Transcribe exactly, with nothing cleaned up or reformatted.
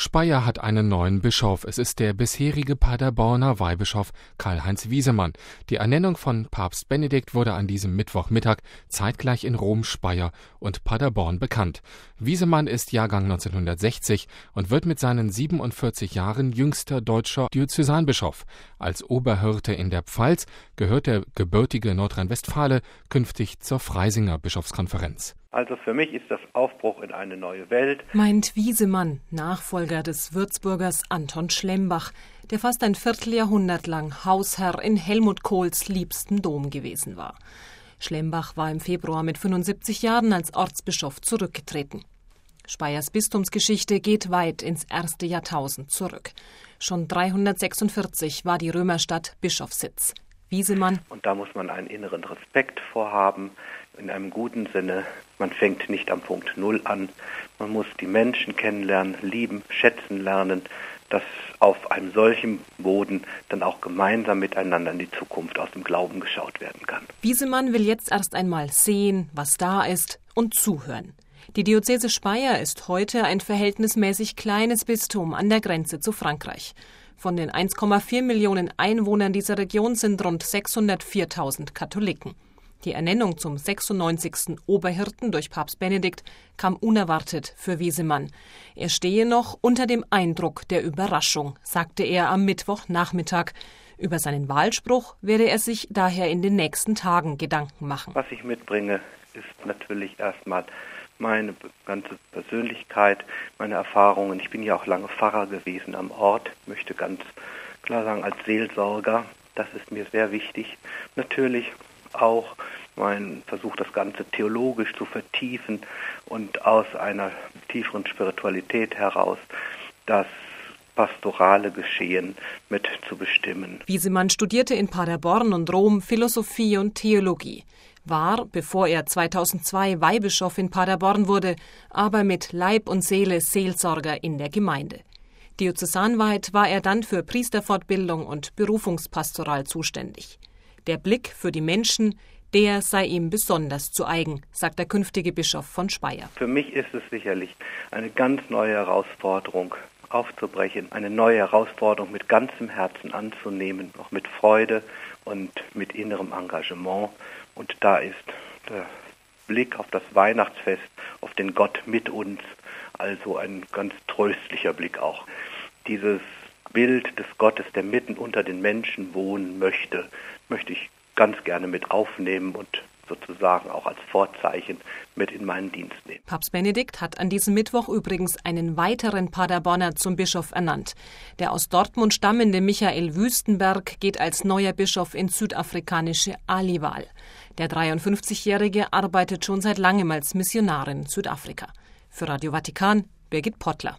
Speyer hat einen neuen Bischof. Es ist der bisherige Paderborner Weihbischof Karl-Heinz Wiesemann. Die Ernennung von Papst Benedikt wurde an diesem Mittwochmittag zeitgleich in Rom, Speyer und Paderborn bekannt. Wiesemann ist Jahrgang neunzehnhundertsechzig und wird mit seinen siebenundvierzig Jahren jüngster deutscher Diözesanbischof. Als Oberhirte in der Pfalz gehört der gebürtige Nordrhein-Westfale künftig zur Freisinger Bischofskonferenz. Also für mich ist das Aufbruch in eine neue Welt, meint Wiesemann, Nachfolger des Würzburgers Anton Schlembach, der fast ein Vierteljahrhundert lang Hausherr in Helmut Kohls liebstem Dom gewesen war. Schlembach war im Februar mit fünfundsiebzig Jahren als Ortsbischof zurückgetreten. Speyers Bistumsgeschichte geht weit ins erste Jahrtausend zurück. Schon dreihundertsechsundvierzig war die Römerstadt Bischofssitz. Wiesemann: Und da muss man einen inneren Respekt vorhaben, in einem guten Sinne. Man fängt nicht am Punkt Null an. Man muss die Menschen kennenlernen, lieben, schätzen lernen, dass auf einem solchen Boden dann auch gemeinsam miteinander in die Zukunft aus dem Glauben geschaut werden kann. Wiesemann will jetzt erst einmal sehen, was da ist, und zuhören. Die Diözese Speyer ist heute ein verhältnismäßig kleines Bistum an der Grenze zu Frankreich. Von den eins Komma vier Millionen Einwohnern dieser Region sind rund sechshundertviertausend Katholiken. Die Ernennung zum sechsundneunzigsten Oberhirten durch Papst Benedikt kam unerwartet für Wiesemann. Er stehe noch unter dem Eindruck der Überraschung, sagte er am Mittwochnachmittag. Über seinen Wahlspruch werde er sich daher in den nächsten Tagen Gedanken machen. Was ich mitbringe, ist natürlich erstmal meine ganze Persönlichkeit, meine Erfahrungen. Ich bin ja auch lange Pfarrer gewesen am Ort, möchte ganz klar sagen, als Seelsorger. Das ist mir sehr wichtig. Natürlich auch mein Versuch, das Ganze theologisch zu vertiefen und aus einer tieferen Spiritualität heraus das pastorale Geschehen mit zu bestimmen. Wiesemann studierte in Paderborn und Rom Philosophie und Theologie, war, bevor er zweitausendzwei Weihbischof in Paderborn wurde, aber mit Leib und Seele Seelsorger in der Gemeinde. Diözesanweit war er dann für Priesterfortbildung und Berufungspastoral zuständig. Der Blick für die Menschen, der sei ihm besonders zu eigen, sagt der künftige Bischof von Speyer. Für mich ist es sicherlich eine ganz neue Herausforderung, aufzubrechen, eine neue Herausforderung mit ganzem Herzen anzunehmen, auch mit Freude und mit innerem Engagement. Und da ist der Blick auf das Weihnachtsfest, auf den Gott mit uns, also ein ganz tröstlicher Blick auch. Dieses Bild des Gottes, der mitten unter den Menschen wohnen möchte, möchte ich ganz gerne mit aufnehmen und sozusagen auch als Vorzeichen mit in meinen Dienst nehmen. Papst Benedikt hat an diesem Mittwoch übrigens einen weiteren Paderborner zum Bischof ernannt. Der aus Dortmund stammende Michael Wüstenberg geht als neuer Bischof ins südafrikanische Aliwal. Der dreiundfünfzigjährige arbeitet schon seit langem als Missionar in Südafrika. Für Radio Vatikan, Birgit Pottler.